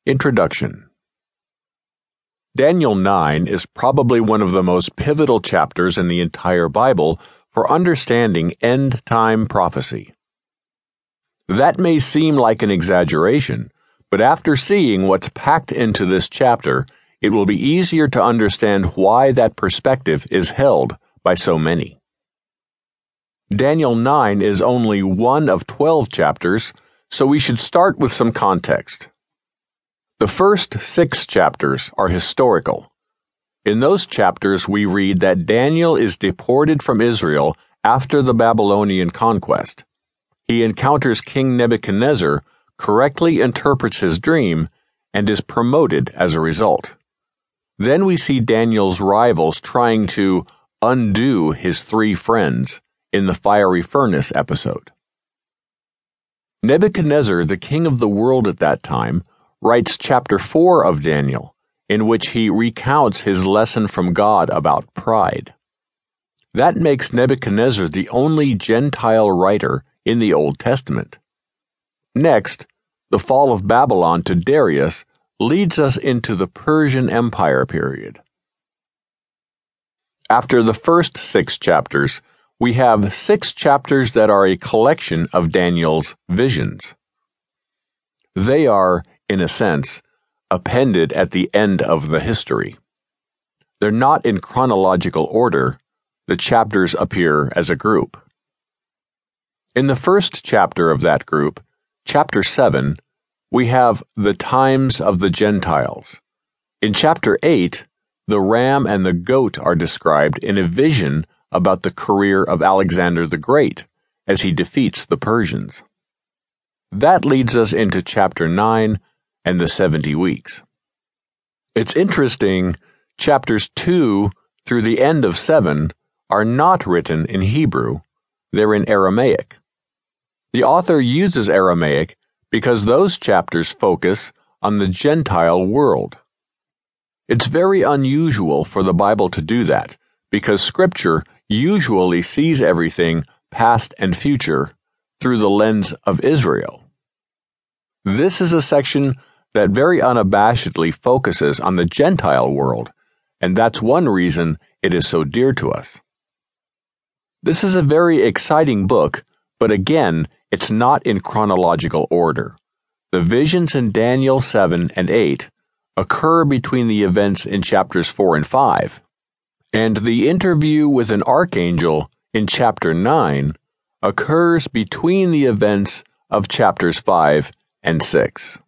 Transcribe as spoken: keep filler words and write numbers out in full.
Introduction. Daniel nine is probably one of the most pivotal chapters in the entire Bible for understanding end-time prophecy. That may seem like an exaggeration, but after seeing what's packed into this chapter, it will be easier to understand why that perspective is held by so many. Daniel nine is only one of twelve chapters, so we should start with some context. The first six chapters are historical. In those chapters, we read that Daniel is deported from Israel after the Babylonian conquest. He encounters King Nebuchadnezzar, correctly interprets his dream, and is promoted as a result. Then we see Daniel's rivals trying to undo his three friends in the fiery furnace episode. Nebuchadnezzar, the king of the world at that time, writes chapter four of Daniel, in which he recounts his lesson from God about pride. That makes Nebuchadnezzar the only Gentile writer in the Old Testament. Next, the fall of Babylon to Darius leads us into the Persian Empire period. After the first six chapters, we have six chapters that are a collection of Daniel's visions. They are, in a sense, appended at the end of the history. They're not in chronological order. The chapters appear as a group. In the first chapter of that group, chapter seven, we have the times of the Gentiles. In chapter eight, the ram and the goat are described in a vision about the career of Alexander the Great as he defeats the Persians. That leads us into chapter nine and the seventy weeks. It's interesting, chapters two through the end of seven are not written in Hebrew, they're in Aramaic. The author uses Aramaic because those chapters focus on the Gentile world. It's very unusual for the Bible to do that, because Scripture usually sees everything, past and future, through the lens of Israel. This is a section that very unabashedly focuses on the Gentile world, and that's one reason it is so dear to us. This is a very exciting book, but again, it's not in chronological order. The visions in Daniel seven and eight occur between the events in chapters four and five, and the interview with an archangel in chapter nine occurs between the events of chapters five and six.